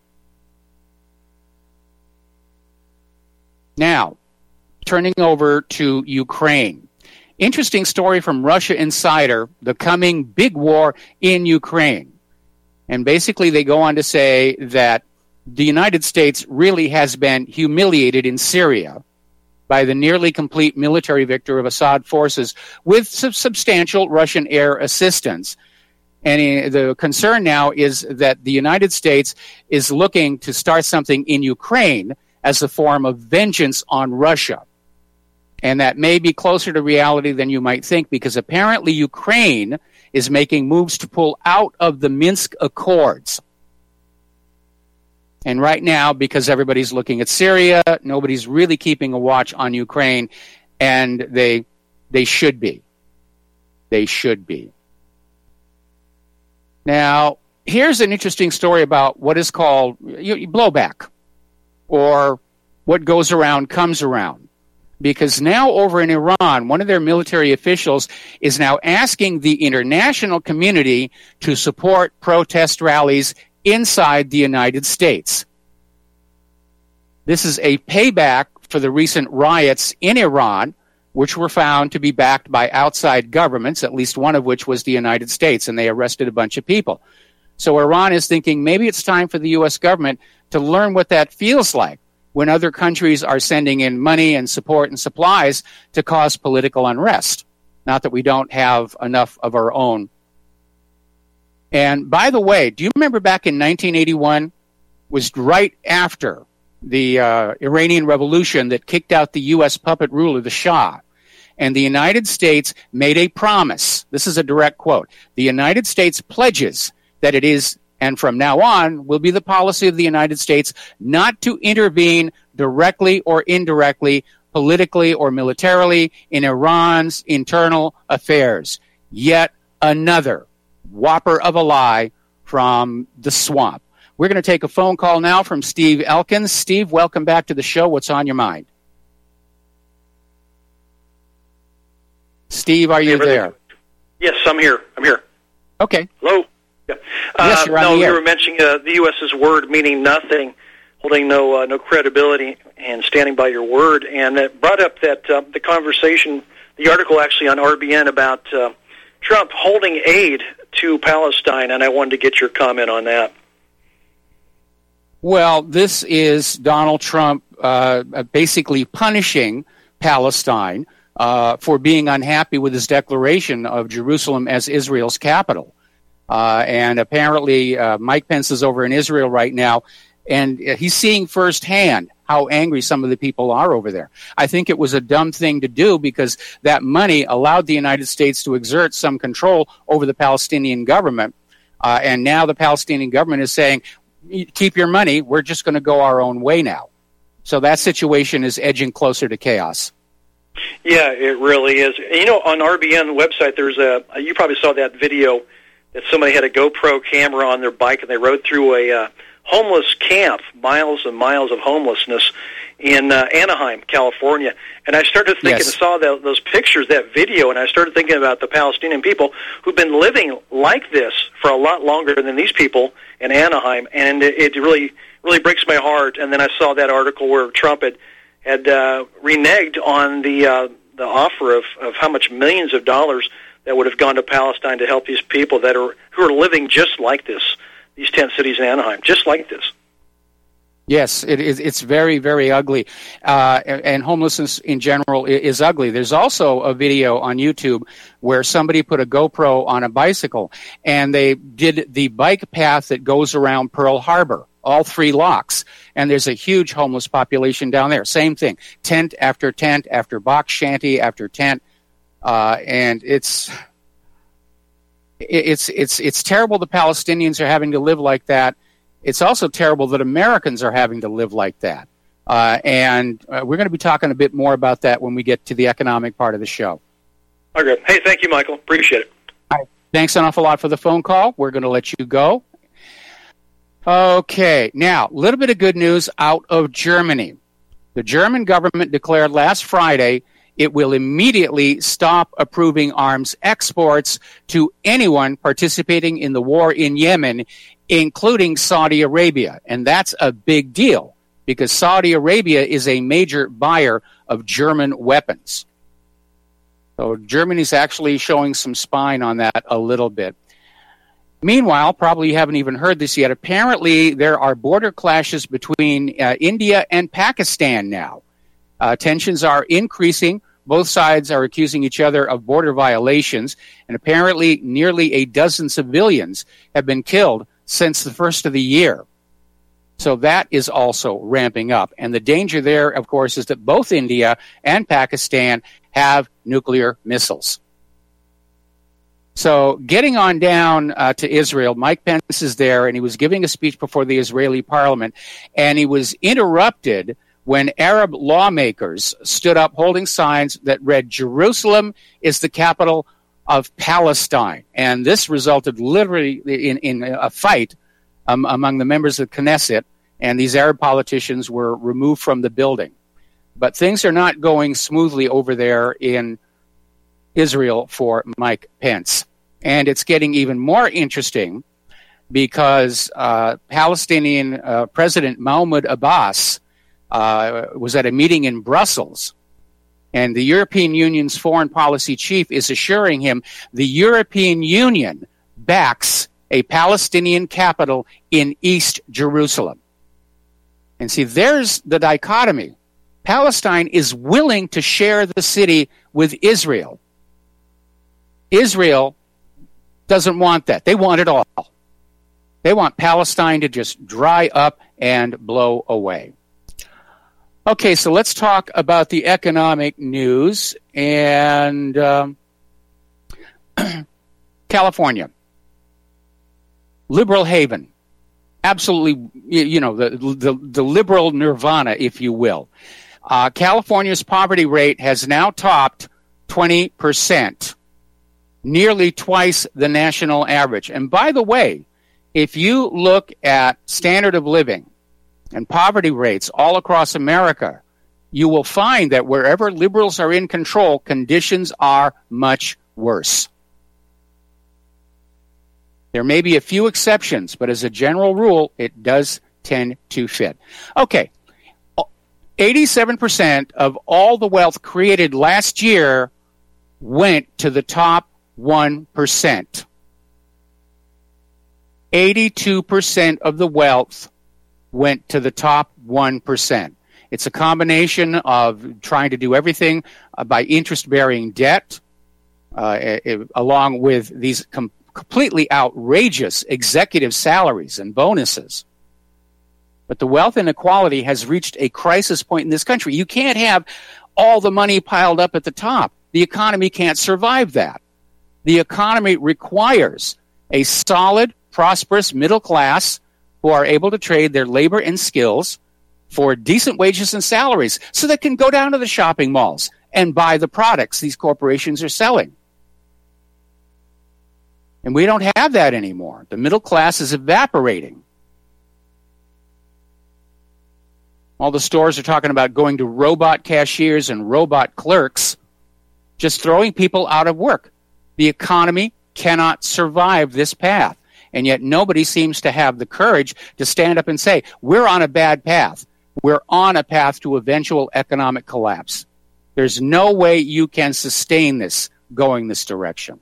Now, turning over to Ukraine. Interesting story from Russia Insider, the coming big war in Ukraine. And basically they go on to say that the United States really has been humiliated in Syria by the nearly complete military victory of Assad forces with sub- substantial Russian air assistance. And uh, the concern now is that the United States is looking to start something in Ukraine as a form of vengeance on Russia. And that may be closer to reality than you might think, because apparently Ukraine is making moves to pull out of the Minsk Accords. And right now, because everybody's looking at Syria, nobody's really keeping a watch on Ukraine, and they they should be. They should be. Now, here's an interesting story about what is called you, you blowback, or what goes around comes around. Because now over in Iran, one of their military officials is now asking the international community to support protest rallies inside the United States. This is a payback for the recent riots in Iran, which were found to be backed by outside governments, at least one of which was the United States, and they arrested a bunch of people. So Iran is thinking maybe it's time for the U S government to learn what that feels like when other countries are sending in money and support and supplies to cause political unrest. Not that we don't have enough of our own. And by the way, do you remember back in nineteen eighty-one, was right after the uh, Iranian Revolution that kicked out the U S puppet ruler, the Shah. And the United States made a promise. This is a direct quote. The United States pledges that it is, and from now on, will be the policy of the United States not to intervene directly or indirectly, politically or militarily, in Iran's internal affairs. Yet another whopper of a lie from the swamp. We're going to take a phone call now from Steve Elkins. Steve, welcome back to the show. What's on your mind? Steve, are you there? Yes, I'm here. I'm here. Okay. Hello? Yeah. Yes, you're on uh, no, the air. you were mentioning uh, the U S's word meaning nothing, holding no uh, no credibility, and standing by your word. And it brought up that uh, the conversation, the article actually on R B N about uh, Trump holding aid to Palestine, and I wanted to get your comment on that. Well, this is Donald Trump uh, basically punishing Palestine uh, for being unhappy with his declaration of Jerusalem as Israel's capital. Uh, and apparently uh, Mike Pence is over in Israel right now, and he's seeing firsthand how angry some of the people are over there. I think it was a dumb thing to do because that money allowed the United States to exert some control over the Palestinian government. Uh, and now the Palestinian government is saying, keep your money, we're just going to go our own way now. So that situation is edging closer to chaos. Yeah, it really is. You know, on R B N website, there's a, you probably saw that video that somebody had a GoPro camera on their bike and they rode through a uh, homeless camp, miles and miles of homelessness in uh, Anaheim, California. And I started thinking, Yes. I saw that, those pictures, that video, and I started thinking about the Palestinian people who've been living like this for a lot longer than these people in Anaheim, and it, it really really breaks my heart. And then I saw that article where Trump had, had uh, reneged on the uh, the offer of, of how much millions of dollars that would have gone to Palestine to help these people that are who are living just like this, these tent cities in Anaheim, just like this. Yes, it is. It's very, very ugly, uh, and homelessness in general is ugly. There's also a video on YouTube where somebody put a GoPro on a bicycle, and they did the bike path that goes around Pearl Harbor, all three locks, and there's a huge homeless population down there. Same thing, tent after tent after box shanty after tent, uh, and it's it's it's it's terrible. The Palestinians are having to live like that. It's also terrible that Americans are having to live like that. Uh, and uh, we're going to be talking a bit more about that when we get to the economic part of the show. Okay. Hey, thank you, Michael. Appreciate it. All right. Thanks an awful lot for the phone call. We're going to let you go. Okay. Now, a little bit of good news out of Germany. The German government declared last Friday it will immediately stop approving arms exports to anyone participating in the war in Yemen, including Saudi Arabia. And that's a big deal because Saudi Arabia is a major buyer of German weapons. So Germany's actually showing some spine on that a little bit. Meanwhile, probably you haven't even heard this yet, apparently there are border clashes between uh, India and Pakistan now. Uh, tensions are increasing. Both sides are accusing each other of border violations, and apparently nearly a dozen civilians have been killed since the first of the year. So that is also ramping up. And the danger there, of course, is that both India and Pakistan have nuclear missiles. So getting on down uh, to Israel, Mike Pence is there, and he was giving a speech before the Israeli parliament, and he was interrupted when Arab lawmakers stood up holding signs that read, "Jerusalem is the capital of Palestine." And this resulted literally in, in a fight um, among the members of Knesset, and these Arab politicians were removed from the building. But things are not going smoothly over there in Israel for Mike Pence. And it's getting even more interesting because uh, Palestinian uh, President Mahmoud Abbas uh, was at a meeting in Brussels, and the European Union's foreign policy chief is assuring him the European Union backs a Palestinian capital in East Jerusalem. And see, there's the dichotomy. Palestine is willing to share the city with Israel. Israel doesn't want that. They want it all. They want Palestine to just dry up and blow away. Okay, so let's talk about the economic news. And um, California, liberal haven, absolutely, you know, the, the, the liberal nirvana, if you will. Uh, California's poverty rate has now topped twenty percent, nearly twice the national average. And by the way, if you look at standard of living and poverty rates all across America, you will find that wherever liberals are in control, conditions are much worse. There may be a few exceptions, but as a general rule, it does tend to fit. Okay, eighty-seven percent of all the wealth created last year went to the top one percent. eighty-two percent of the wealth went to the top one percent. It's a combination of trying to do everything uh, by interest-bearing debt, uh, it, along with these com- completely outrageous executive salaries and bonuses. But the wealth inequality has reached a crisis point in this country. You can't have all the money piled up at the top. The economy can't survive that. The economy requires a solid, prosperous middle class who are able to trade their labor and skills for decent wages and salaries so they can go down to the shopping malls and buy the products these corporations are selling. And we don't have that anymore. The middle class is evaporating. All the stores are talking about going to robot cashiers and robot clerks, just throwing people out of work. The economy cannot survive this path. And yet nobody seems to have the courage to stand up and say, we're on a bad path. We're on a path to eventual economic collapse. There's no way you can sustain this going this direction.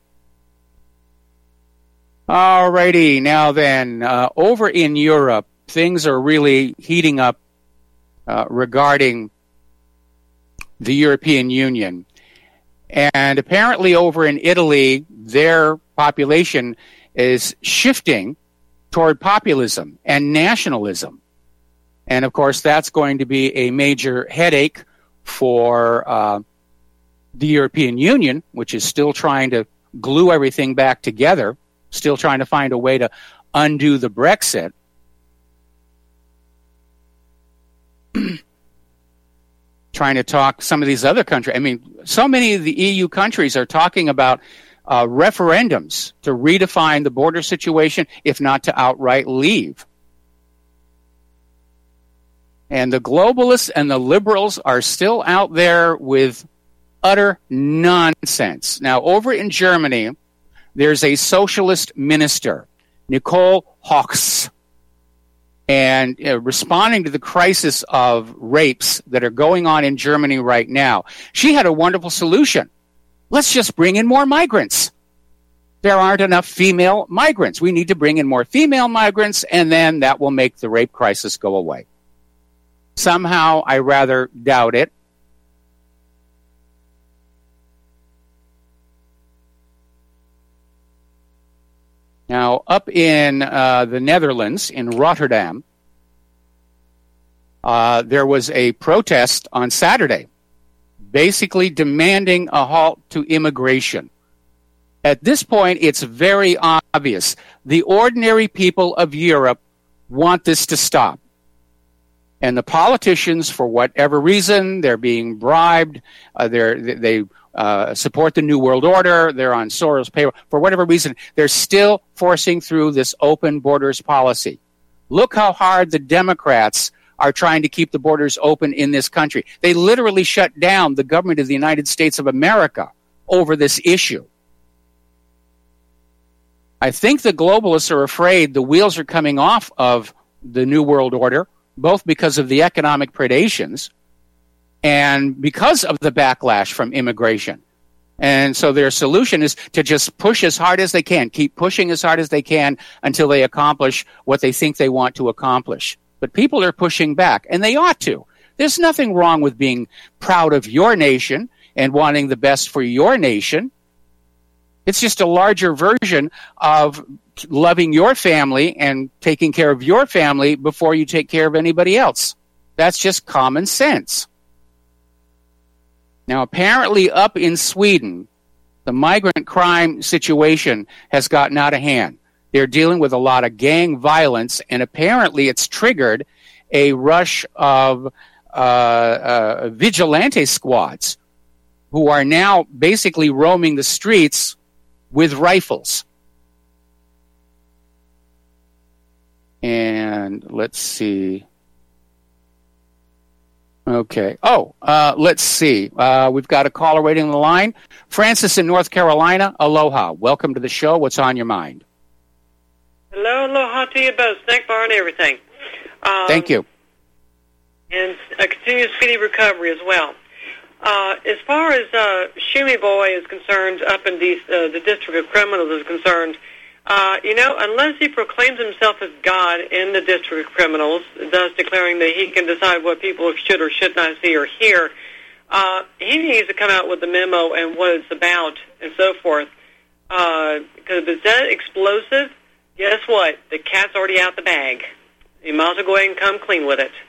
All righty. Now then, uh, over in Europe, things are really heating up uh, regarding the European Union. And apparently over in Italy, their population is shifting toward populism and nationalism. And, of course, that's going to be a major headache for uh, the European Union, which is still trying to glue everything back together, still trying to find a way to undo the Brexit. Trying to talk some of these other countries. I mean, so many of the E U countries are talking about uh, referendums to redefine the border situation, if not to outright leave. And the globalists and the liberals are still out there with utter nonsense. Now, over in Germany, there's a socialist minister, Nicole Hochs, and uh, responding to the crisis of rapes that are going on in Germany right now, she had a wonderful solution. Let's just bring in more migrants. There aren't enough female migrants. We need to bring in more female migrants, and then that will make the rape crisis go away. Somehow, I rather doubt it. Now, up in uh, the Netherlands, in Rotterdam, uh, there was a protest on Saturday, basically demanding a halt to immigration. At this point, it's very obvious. The ordinary people of Europe want this to stop. And the politicians, for whatever reason, they're being bribed, uh, they're, they uh, support the New World Order, they're on Soros' payroll, for whatever reason, they're still forcing through this open borders policy. Look how hard the Democrats are trying to keep the borders open in this country. They literally shut down the government of the United States of America over this issue. I think the globalists are afraid the wheels are coming off of the New World Order, both because of the economic predations and because of the backlash from immigration. And so their solution is to just push as hard as they can, keep pushing as hard as they can until they accomplish what they think they want to accomplish. But people are pushing back, and they ought to. There's nothing wrong with being proud of your nation and wanting the best for your nation. It's just a larger version of loving your family and taking care of your family before you take care of anybody else. That's just common sense. Now, apparently up in Sweden, the migrant crime situation has gotten out of hand. They're dealing with a lot of gang violence, and apparently it's triggered a rush of uh, uh, vigilante squads who are now basically roaming the streets with rifles. And let's see. Okay. Oh, uh, let's see. Uh, we've got a caller waiting on the line. Francis in North Carolina. Aloha. Welcome to the show. What's on your mind? Hello, aloha to you both. Snack bar and everything. Um, Thank you. And a continuous speedy recovery as well. Uh, as far as uh, Shumi Boy is concerned, up in the, uh, the District of Criminals is concerned, uh, you know, unless he proclaims himself as God in the District of Criminals, thus declaring that he can decide what people should or should not see or hear, uh, he needs to come out with a memo and what it's about and so forth. Uh, because if it's that explosive, guess what? The cat's already out the bag. You might as well go ahead and come clean with it.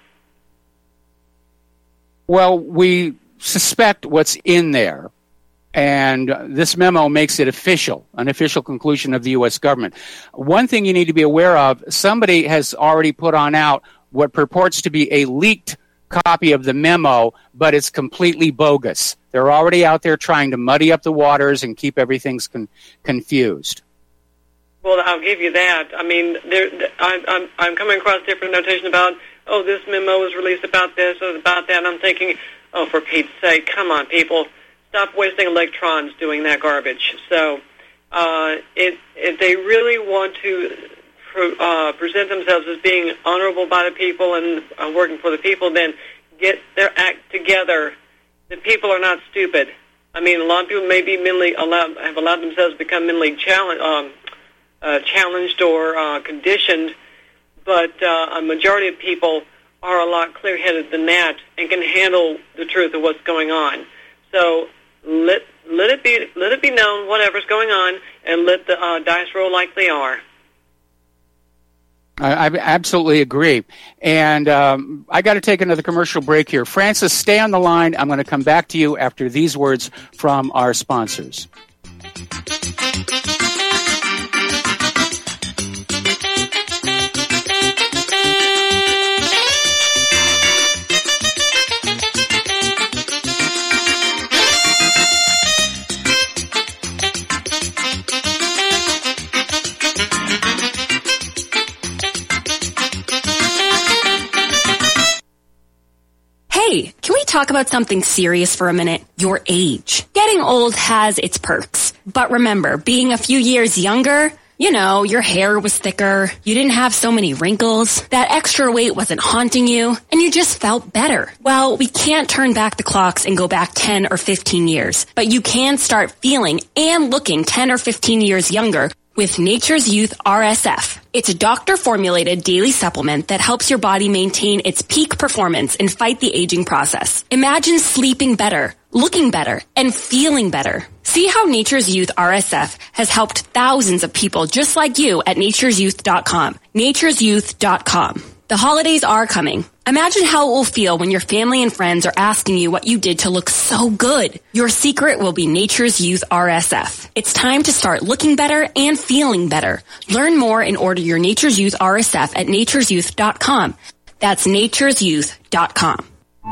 Well, we suspect what's in there, and this memo makes it official, an official conclusion of the U S government. One thing you need to be aware of, somebody has already put on out what purports to be a leaked copy of the memo, but it's completely bogus. They're already out there trying to muddy up the waters and keep everything con- confused. Well, I'll give you that. I mean, there, I, I'm, I'm coming across different notation about, oh, this memo was released about this or about that. And I'm thinking, oh, for Pete's sake, come on, people. Stop wasting electrons doing that garbage. So uh, it, if they really want to uh, present themselves as being honorable by the people and uh, working for the people, then get their act together. The people are not stupid. I mean, a lot of people may be mentally allowed, have allowed themselves to become mentally challenge, um, uh, challenged or uh, conditioned, but uh, a majority of people are a lot clear-headed than that and can handle the truth of what's going on. So let let it be let it be known whatever's going on, and let the uh, dice roll like they are. I, I absolutely agree. And um, I got to take another commercial break here. Francis, stay on the line. I'm going to come back to you after these words from our sponsors. Hey, can we talk about something serious for a minute? Your age. Getting old has its perks. But remember, being a few years younger, you know, your hair was thicker, you didn't have so many wrinkles, that extra weight wasn't haunting you, and you just felt better. Well, we can't turn back the clocks and go back ten or fifteen years, but you can start feeling and looking ten or fifteen years younger with Nature's Youth R S F. It's a doctor-formulated daily supplement that helps your body maintain its peak performance and fight the aging process. Imagine sleeping better, looking better, and feeling better. See how Nature's Youth R S F has helped thousands of people just like you at natures youth dot com. natures youth dot com. The holidays are coming. Imagine how it will feel when your family and friends are asking you what you did to look so good. Your secret will be Nature's Youth R S F. It's time to start looking better and feeling better. Learn more and order your Nature's Youth R S F at natures youth dot com. That's natures youth dot com.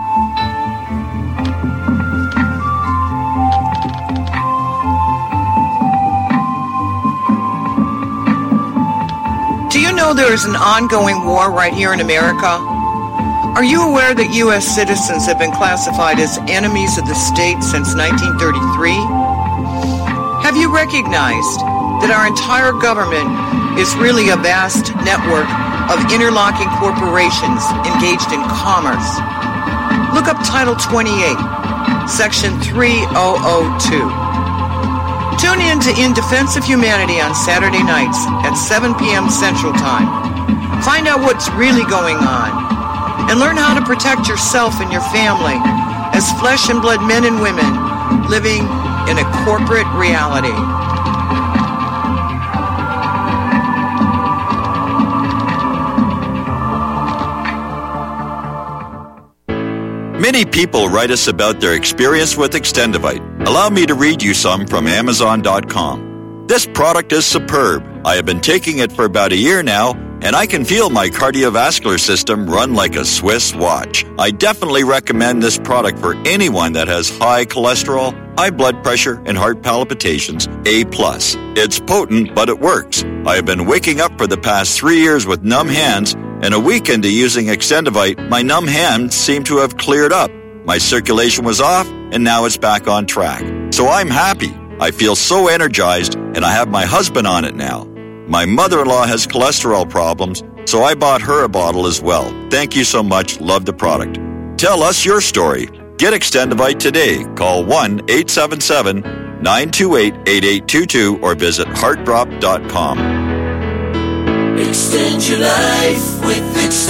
Do you know there is an ongoing war right here in America? Are you aware that U S citizens have been classified as enemies of the state since nineteen thirty-three? Have you recognized that our entire government is really a vast network of interlocking corporations engaged in commerce? Look up Title twenty-eight, Section three thousand two. Tune in to In Defense of Humanity on Saturday nights at seven p.m. Central Time. Find out what's really going on and learn how to protect yourself and your family as flesh and blood men and women living in a corporate reality. Many people write us about their experience with Extendivite. Allow me to read you some from amazon dot com. This product is superb. I have been taking it for about a year now, and I can feel my cardiovascular system run like a Swiss watch. I definitely recommend this product for anyone that has high cholesterol, high blood pressure, and heart palpitations, A plus. It's potent, but it works. I have been waking up for the past three years with numb hands, and a week into using Extendivite, my numb hands seem to have cleared up. My circulation was off, and now it's back on track. So I'm happy. I feel so energized, and I have my husband on it now. My mother-in-law has cholesterol problems, so I bought her a bottle as well. Thank you so much. Love the product. Tell us your story. Get Extendivite today. Call one eight seven seven, nine two eight, eight eight two two or visit heart drop dot com. Extend your life with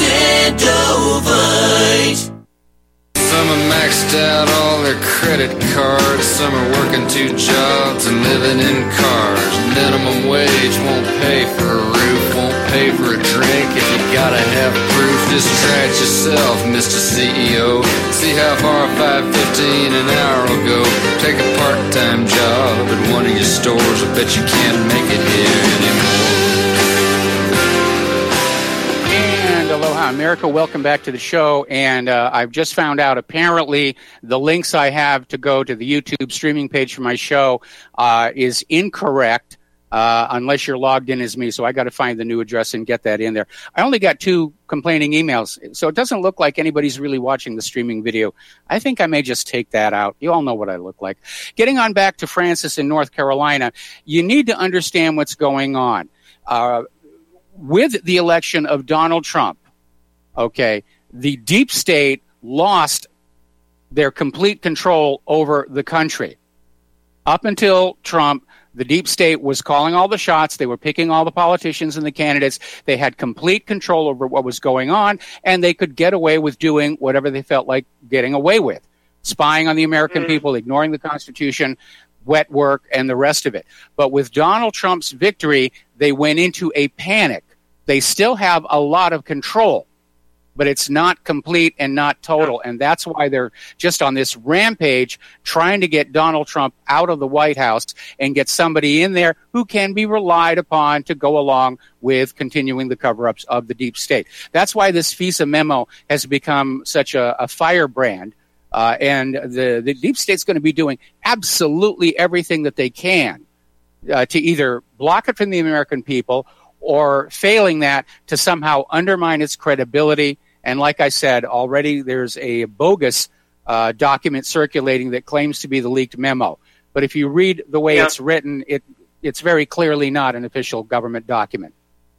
Extendovite. Some are maxed out all their credit cards. Some are working two jobs and living in cars. Minimum wage won't pay for a roof, won't pay for a drink. If you gotta have proof, just try it yourself, Mister C E O. See how far five fifteen an hour will go. Take a part-time job at one of your stores. I bet you can't make it here anymore. Aloha America, welcome back to the show. And uh, I've just found out apparently the links I have to go to the YouTube streaming page for my show uh, is incorrect. uh, unless you're logged in as me. So I got to find the new address and get that in there. I only got two complaining emails, so it doesn't look like anybody's really watching the streaming video. I think I may just take that out. You all know what I look like. Getting on back to Francis in North Carolina, you need to understand what's going on. Uh, with the election of Donald Trump, okay, the deep state lost their complete control over the country. Up until Trump, the deep state was calling all the shots. They were picking all the politicians and the candidates. They had complete control over what was going on, and they could get away with doing whatever they felt like getting away with. Spying on the American mm. people, ignoring the Constitution, wet work, and the rest of it. But with Donald Trump's victory, they went into a panic. They still have a lot of control, but it's not complete and not total. And that's why they're just on this rampage trying to get Donald Trump out of the White House and get somebody in there who can be relied upon to go along with continuing the cover-ups of the deep state. That's why this FISA memo has become such a, a firebrand. Uh, and the, the deep state's going to be doing absolutely everything that they can uh, to either block it from the American people or, failing that, to somehow undermine its credibility. And like I said, already there's a bogus uh, document circulating that claims to be the leaked memo. But if you read the way yeah. it's written, it it's very clearly not an official government document.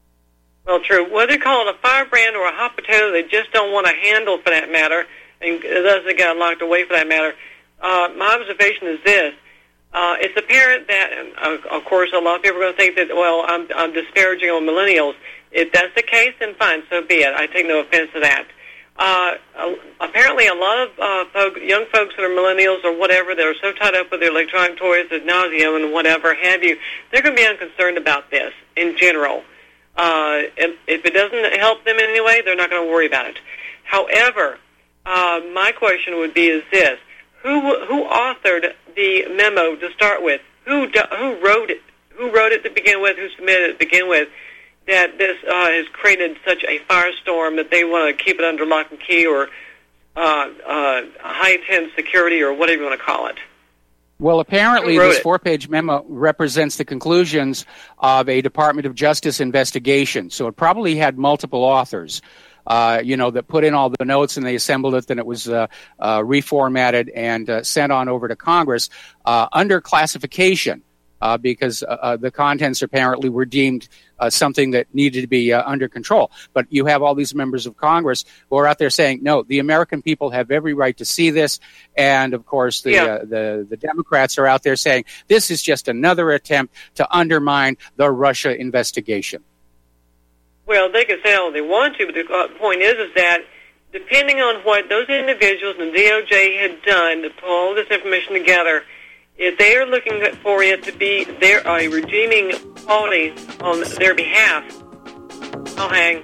Well, true. Whether you call it a firebrand or a hot potato, they just don't want to handle, for that matter, and thus they got locked away, for that matter. Uh, my observation is this. Uh, it's apparent that, and uh, of course, a lot of people are going to think that, well, I'm, I'm disparaging on millennials. If that's the case, then fine, so be it. I take no offense to that. Uh, uh, apparently, a lot of uh, folk, young folks that are millennials or whatever, that are so tied up with their electronic toys ad nauseum and whatever have you, they're going to be unconcerned about this in general. Uh, if, if it doesn't help them in any way, they're not going to worry about it. However, uh, my question would be is this. Who who authored the memo to start with? Who do, who wrote it? Who wrote it to begin with? Who submitted it to begin with? That this uh, has created such a firestorm that they want to keep it under lock and key, or uh, uh, high intense security, or whatever you want to call it. Well, apparently this four-page memo represents the conclusions of a Department of Justice investigation, so it probably had multiple authors. Uh, you know, that put in all the notes and they assembled it, then it was uh, uh, reformatted and uh, sent on over to Congress uh, under classification uh, because uh, the contents apparently were deemed uh, something that needed to be uh, under control. But you have all these members of Congress who are out there saying, no, the American people have every right to see this. And, of course, the, yeah. uh, the, the Democrats are out there saying this is just another attempt to undermine the Russia investigation. Well, they can say all they want to, but the point is, is that depending on what those individuals and the D O J had done to pull all this information together, if they are looking for it to be their a redeeming quality on their behalf, I'll hang.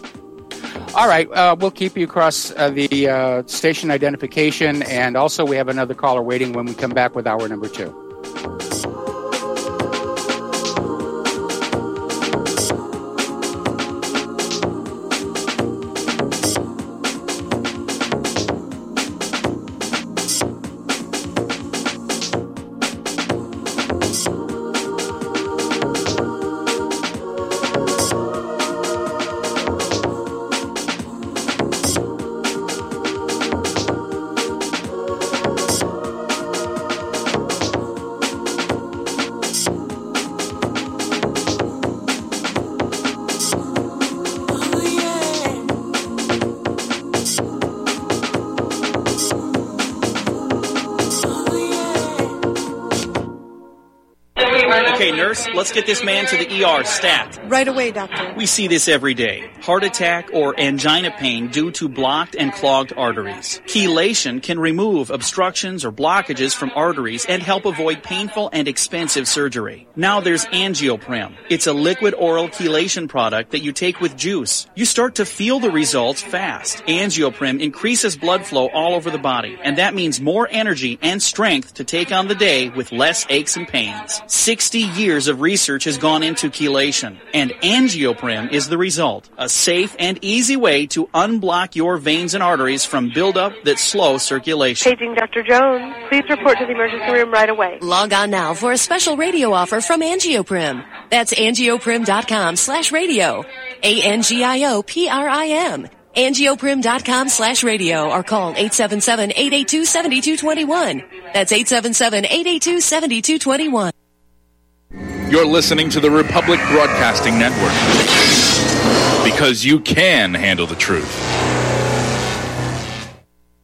All right, uh, we'll keep you across uh, the uh, station identification, and also we have another caller waiting when we come back with hour number two. Let's get this man to the E R stat. Right away, doctor. We see this every day. Heart attack or angina pain due to blocked and clogged arteries. Chelation can remove obstructions or blockages from arteries and help avoid painful and expensive surgery. Now there's Angioprem. It's a liquid oral chelation product that you take with juice. You start to feel the results fast. Angioprem increases blood flow all over the body, and that means more energy and strength to take on the day with less aches and pains. sixty years years of research has gone into chelation, and Angioprim is the result. A safe and easy way to unblock your veins and arteries from buildup that slow circulation. Paging Doctor Jones. Please report to the emergency room right away. Log on now for a special radio offer from Angioprim. That's angioprim.com slash radio. A N G I O P R I M. angioprim.com slash radio or call eight seven seven, eight eight two, seven two two one. That's eight seven seven, eight eight two, seven two two one. You're listening to the Republic Broadcasting Network because you can handle the truth.